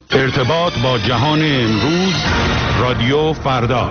ارتباط با جهان امروز، رادیو فردا.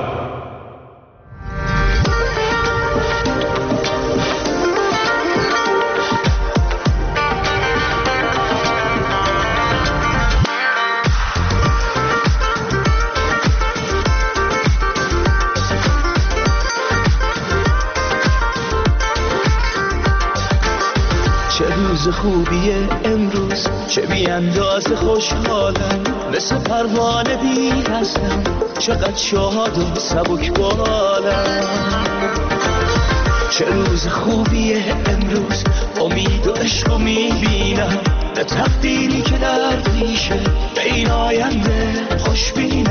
روز خوبیه امروز، چه بی اندازه خوشحالم، مثل پروانه بی هستم، چقدر شاد و سبک بالم. چه روز خوبیه امروز، امید و عشق میبینم، به تقدیری که در پیشه، به این آینده خوش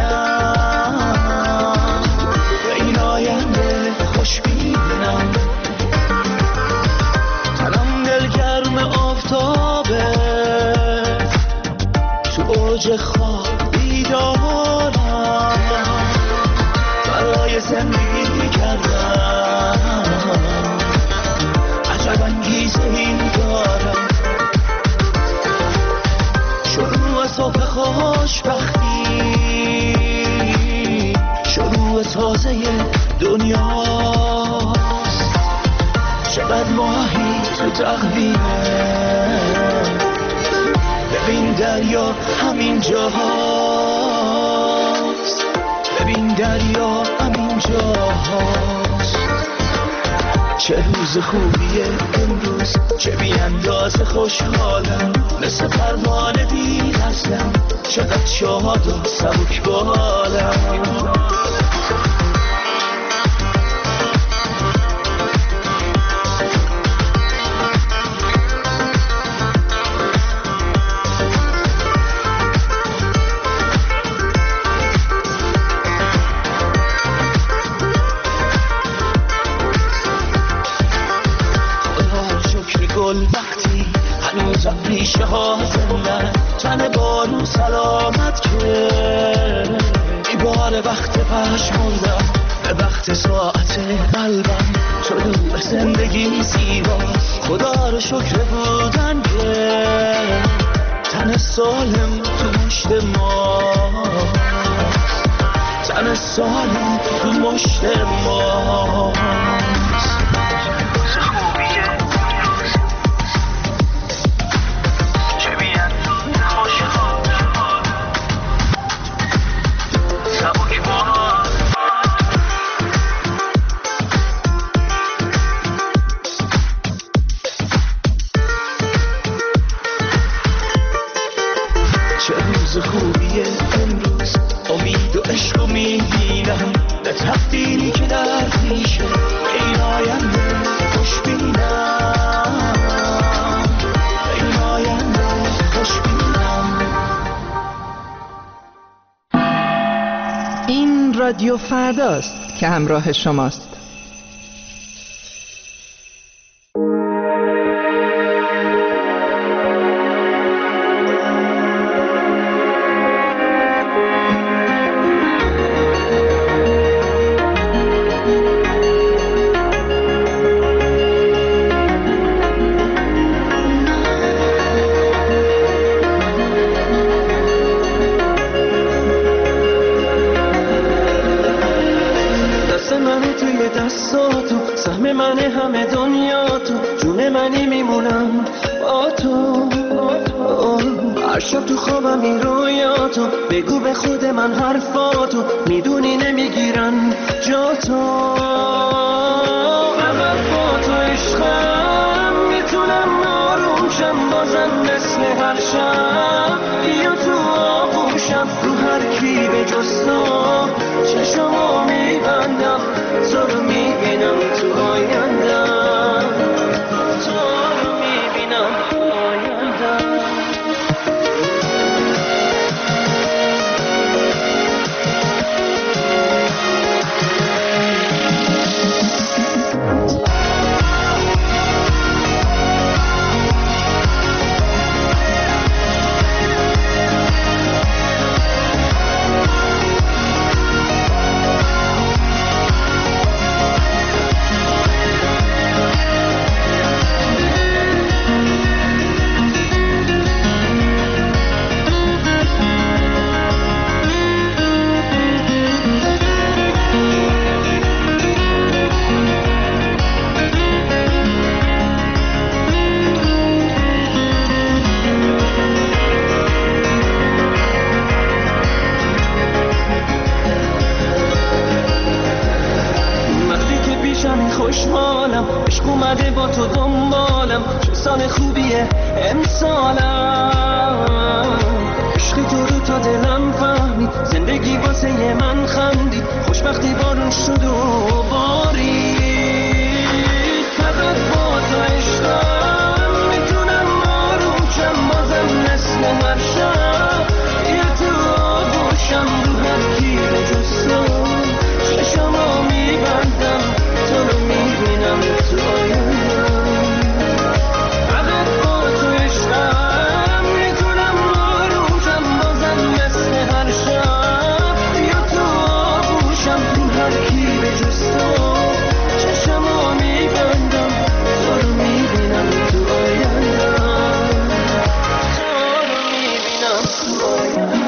بینم، به این آینده خوش بینم. گرم آفتابه، تو اوج خواب بیدارم، برای زندگی کردم، عجب انگیزه این دارم. شروع صبح خوشبختی، شروع تازه دنیاست، چقدر ماهی تو تقویمه، ببین دریا همین جاهاست، ببین دریا همین جاهاست. چه روز خوبیه امروز، چه بی اندازه خوشحالم، مثل پروانه بی هستم، چقدر شاد و سبک بالم. وقتی هنوز ریشه ها زندن، تن بارون سلامت که ایبار وقت پشموندم، به وقت ساعت قلبم طلوع زندگی زیباست. خدا رو شکر بودن که تن سالم تو مشت ماست، تن سالم تو مشت ماست. خوبیه امروز، امید و عشق و میبینم، به تقدیری که در پیشه، این آینده خوش بینم، این آینده خوش بینم. این رادیو فرداست که همراه شماست. بگو به خود من حرفاتو، میدونی نمیگیرن جا تو، فقط با تو عشقم میتونم آروم شم، بازم مثل هر شب بیا تو آغوشم، رو هر کی به جز تو چشمو میبندم، تو رو میبینم تو آیندم، تو رو میبینم تو آیندم. خوشحالم، عشق اومده با تو دنبالم، چه سال خوبیه امسالم. عشق تو رو تا دلم فهمید، زندگی واسه من خندید، خوشبختی بارون شد و بارید. فقط با تو عشقم میتونم آرومشم، بازم مثل هر شب یه تو آغوشم، رو هر گیر جسته چشمو میبندم، تو رو میبینم تو آیندم. فقط با تو عشقم میتونم آرومشم، بازم مثل هر شب یا تو آغوشم، رو هر گیر جسته چشمو میبندم، تو رو میبینم تو آیندم، تو رو میبینم تو آیندم.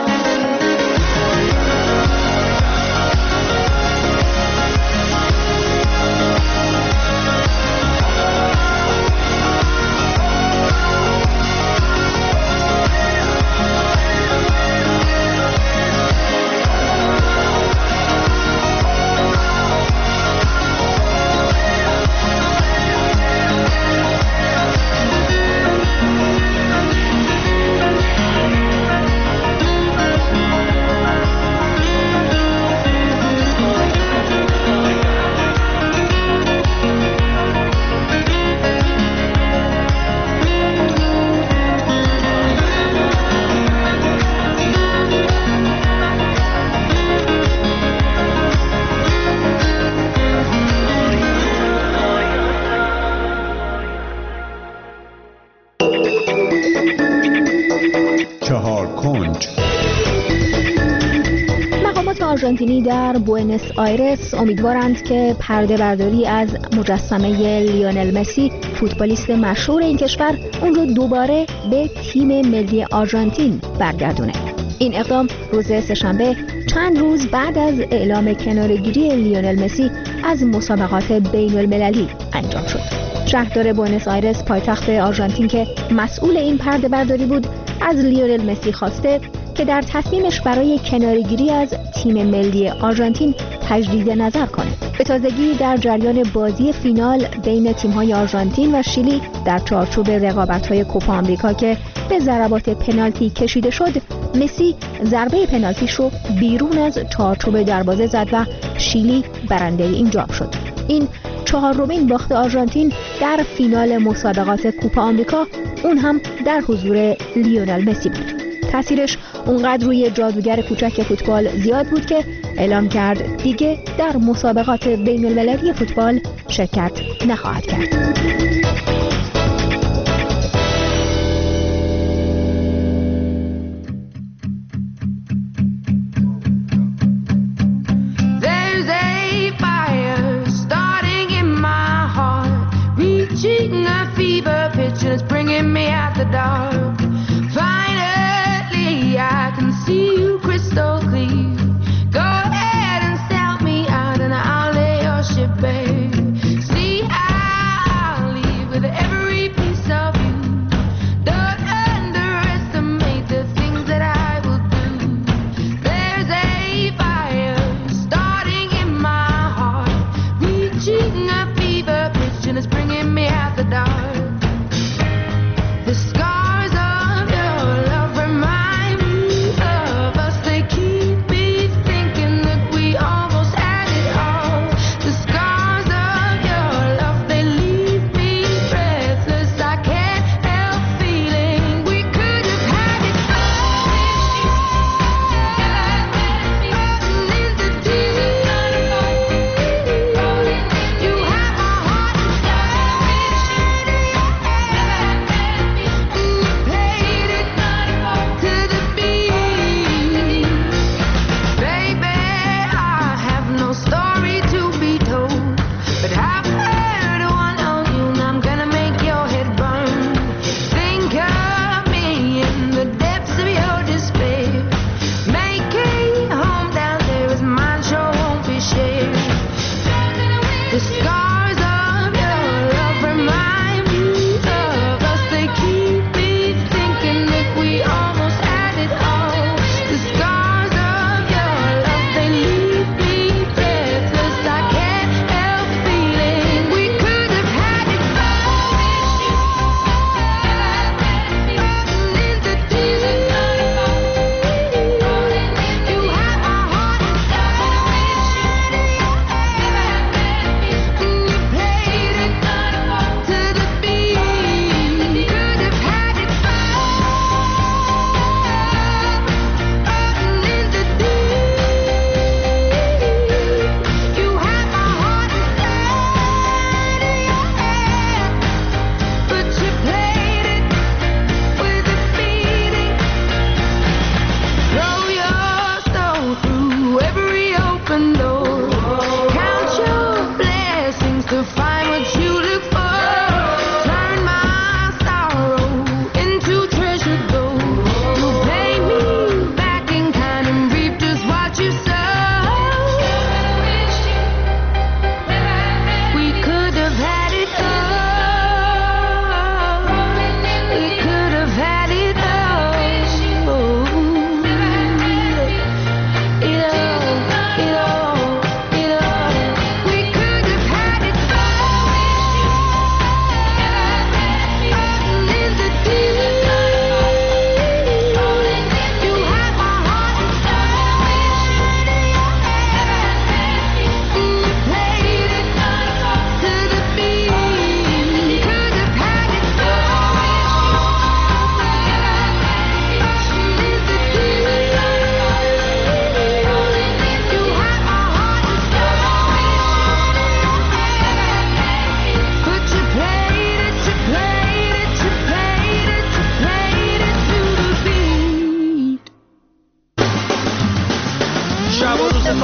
مقامات آرژانتینی در بوئنوس آیرس امیدوارند که پرده برداری از مجسمه لیونل مسی، فوتبالیست مشهور این کشور، اون رو دوباره به تیم ملی آرژانتین برگردونه. این اقدام روز سه‌شنبه چند روز بعد از اعلام کناره‌گیری لیونل مسی از مسابقات بین المللی انجام شد. شهردار بوئنوس آیرس پایتخت آرژانتین که مسئول این پرده برداری بود، از لیونل مسی خواسته که در تصمیمش برای کناره‌گیری از تیم ملی آرژانتین تجدید نظر کنه. به تازگی در جریان بازی فینال بین تیم‌های آرژانتین و شیلی در چارچوب رقابت‌های کوپا آمریکا که به ضربات پنالتی کشیده شد، مسی ضربه پنالتیش رو بیرون از چارچوب دروازه زد و شیلی برنده این جام شد. این چهارمین باخت آرژانتین در فینال مسابقات کوپا آمریکا، اون هم در حضور لیونل مسی بود. تأثیرش اونقدر روی جادوگر کوچک فوتبال زیاد بود که اعلام کرد دیگه در مسابقات بین المللی فوتبال شرکت نخواهد کرد.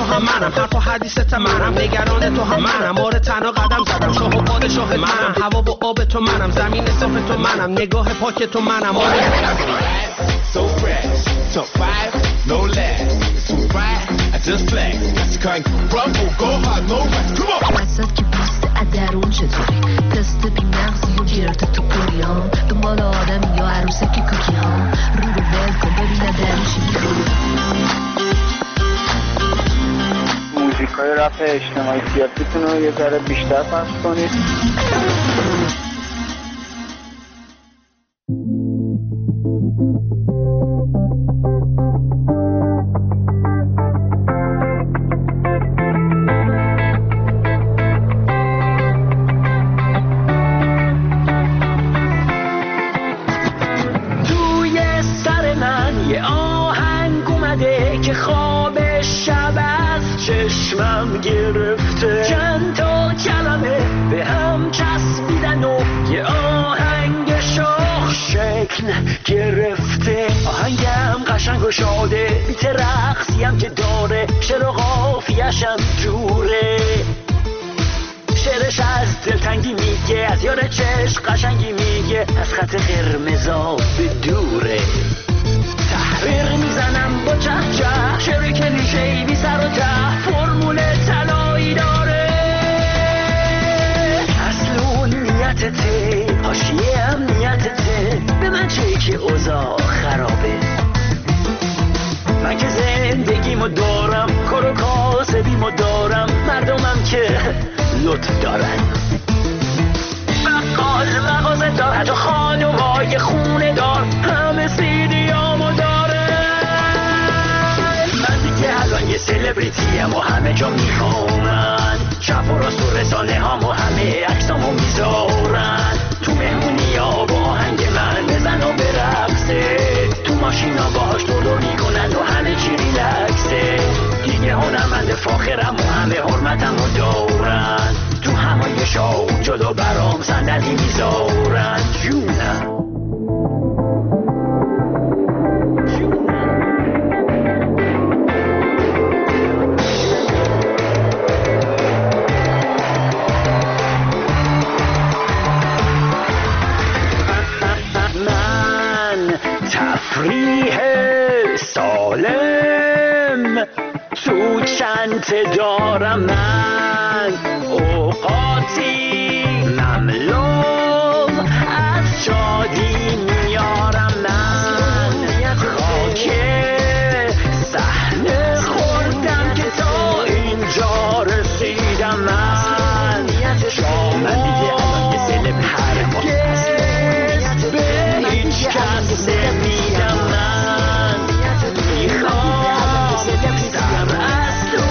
تو هم منم، حرف و حدیثت منم، نگران تو هم منم، آره تنها قدم زدم، شاه و پادشاه منم، هوا و آب تو منم، زمین صاف تو منم، نگاه پاک تو منم، آره So fresh, top 5, no less. Too bright, I just flex. That's the kind rumble, go hard, no rest. Come on. وسط که پوست ادرون چطوری تست بی مغزی و گرفت تو پوریام دنبال آدمی یا عروسک کوکی ها رو ول کن ببینه درشی موزیکای رپ اجتماعی سیاسیتون رو یه ذره بیشتر پخش کنید. گرفته چند تا کلمه به هم چسبیدن و یه آهنگ شاخ شکل گرفته آهنگم قشنگ و شاده بیت رقصی هم که داره شعر و قافیه‌ش هم جوره شعرش از دلتنگی میگه از یار چشم قشنگی میگه از خط قرمزا به دوره تحریر میزنم با چه چه شعر کلیشه‌ای بی سر و ته فرمول طلایی داره اصل اون نیتته حاشیه هم نیتته به من چه که اوضاع خرابه من که زندگیمو دارم کار و کاسبیمو دارم مردمم که لطف دارن بقال مغازه دار حتی خانومای خونه دار همه سیدیامو داره من دیگه الان یه سلبریتیم و همه جا میخوامن شب و راست و رسانه هم و همه عکسامو میذارن تو مهمونی ها با آهنگ من بزن و برقصه تو ماشینا باهاش دور میکنن و همه چی ریلکسه دیگه هنرمند فاخرم و همه حرمتمو دارن تو همایشا جلو برام صندلی میذارن جونم من تفریح سالم تو چند دارم من اوقاتی مملو از شادی میارم من خاک صحنه خوردم که تا اینجا رسیدم من من دیگه الان یه سلبریتیم به هیچ کس نمیدم من میخوام سر از تو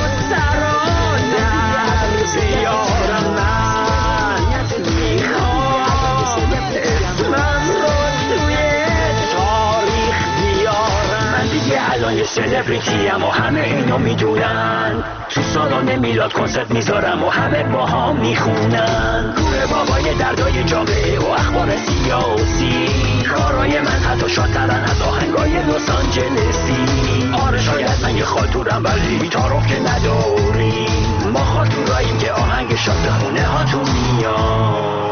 سرانم بیارم من میخوام اسمم رو توی تاریخ بیارم من دیگه الان یه سلبریتیم و همه اینو میدونن تو سالن میلاد کنسرت میذارم و همه با هم میخونن کوره بابای دردای جامعه و اخبار سیاسی کارای من حتی شادترن از آهنگای لس آنجلسی آره شاید من یه خاطورم ولی تعارف که نداریم ما خاطوراییم که آهنگ شاد به خونه هاتون میاریم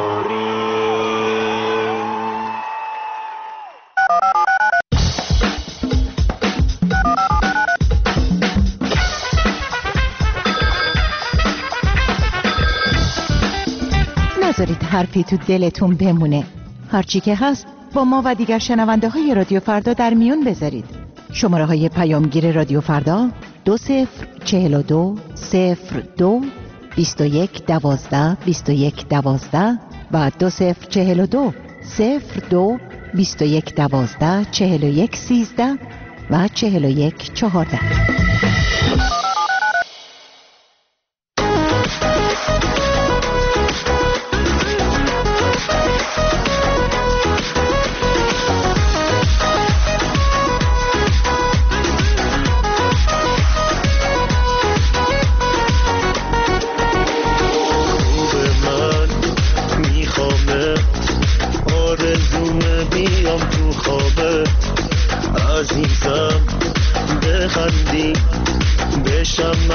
نذارید حرفی تو دلتون بمونه. هرچی که هست با ما و دیگر شنونده های رادیو فردا در میون بذارید. شماره های پیامگیر رادیو فردا 2042 02 21 12 21 12 و 2042 02 21 12 41 13 و 41 14. عزیزم بخندی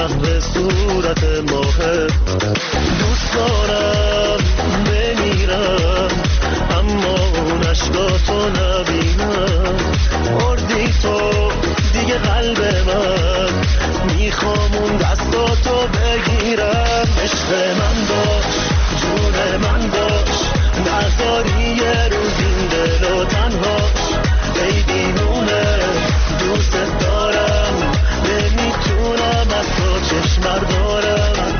محو صورت ماه. دوست دارم بمیرم اما اون عشقاتو نبینم. مردی تو دیگه قلب من، میخوام اون دستاتو بگیرم. عشق من باش، جون من باش، نذاری یه روز این دلو تنهاش. ای دیوونه دوست دارم، نمیتونم از تو چشم بردارم.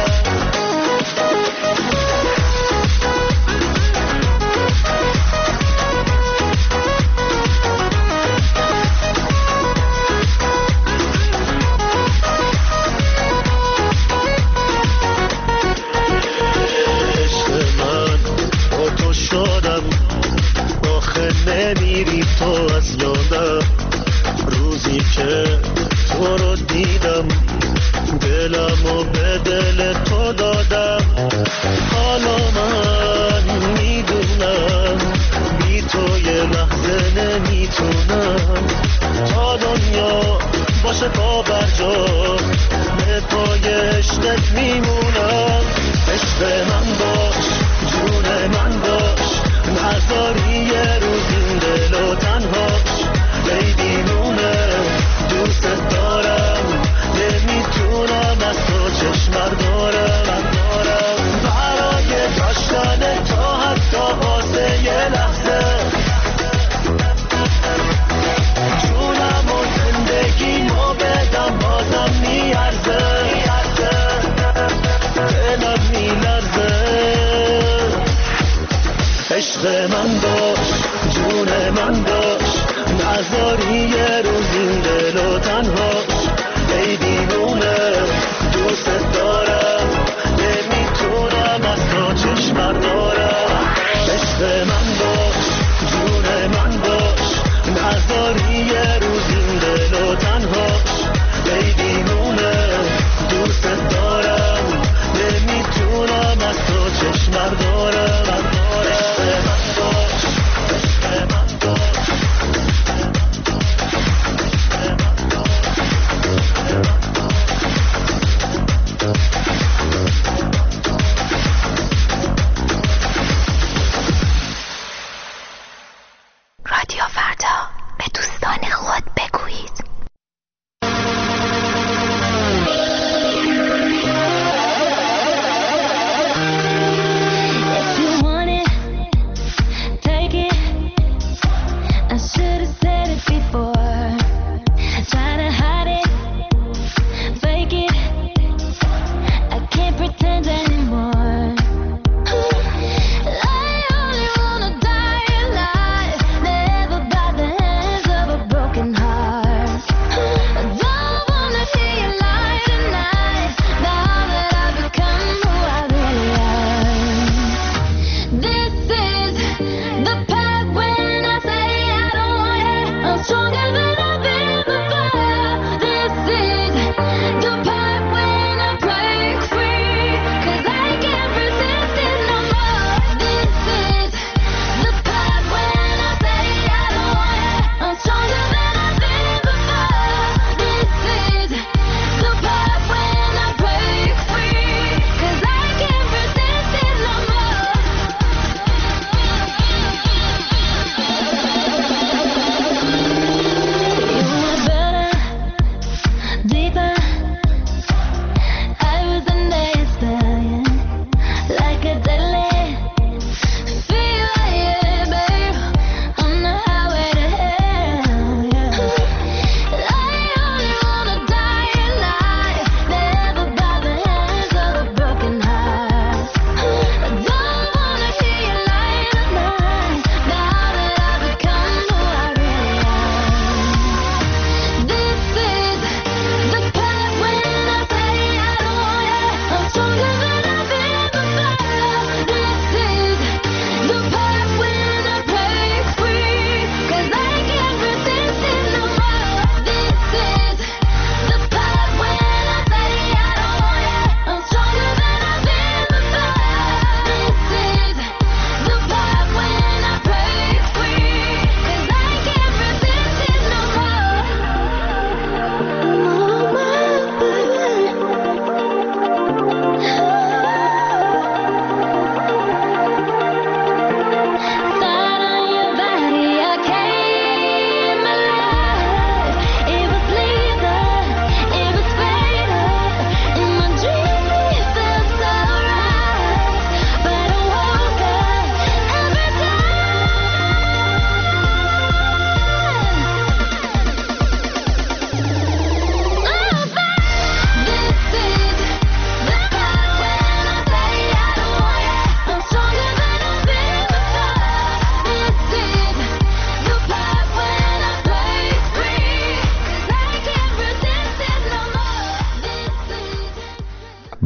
نمیری تو از یادم، روزی که تو رو دیدم دلمو به دل تو دادم. حالا من میدونم بی تو یه لحظه نمیتونم. تا دنیا باشه پا بر جا، به پای عشقت میمونم. عشق من باش، جون من باش، نذاری یه روز این دلو تنهاش. ای دیوونه دوست دارم، نمیتونم از تو چشم بردارم. برای داشتن تا حتی واسه یه لحظه، جونم و زندگیمو بدم بازم میارزه. دلم میلرزه. عشق من باش، جون من باش، نذاری یه روز این دلو تنهاش. ای دیوونه دوست دارم، نمیتونم از تو چشم بردارم. عشق من باش، جون من باش، نذاری یه روز این دلو تنهاش. ای دیوونه دوست دارم، نمیتونم از تو چشم بردارم.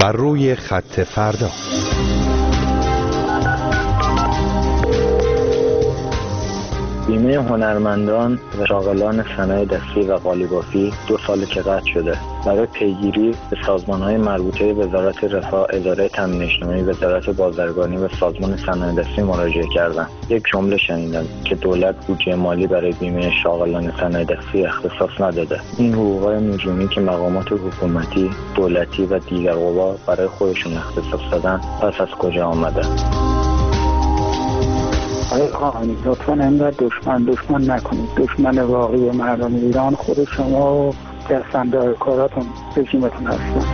بر روی خط فردا. بیمه هنرمندان و شاغلان صنایع دستی و قالیبافی 2 سال که قطع شده. برای پیگیری به سازمان‌های مربوطه وزارت رفاه، اداره تامین اجتماعی، وزارت بازرگانی و سازمان صنایع دستی مراجعه کردم. یک جمله شنیدم که دولت بودجه مالی برای بیمه شاغلان صنایع دستی اختصاص نداده. این حقوق‌های نجومی که مقامات حکومتی، دولتی و دیگر قوا برای خودشون اختصاص دادن، پس از کجا آمده؟ آقای خامنه‌ای لطفاً اینقدر دشمن نکنید. دشمن واقعی مردم ایران خود شما و دستاندار کاراتون، رژیمتون هستن.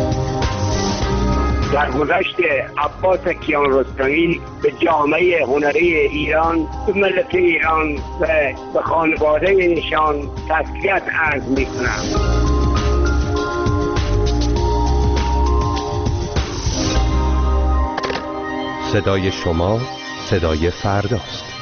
در گذشت عباس کیانرستمی به جامعه هنری ایران، به ملت ایران و به خانواده ایشان تسلیت عرض می‌کنم. صدای شما صدای فرداست.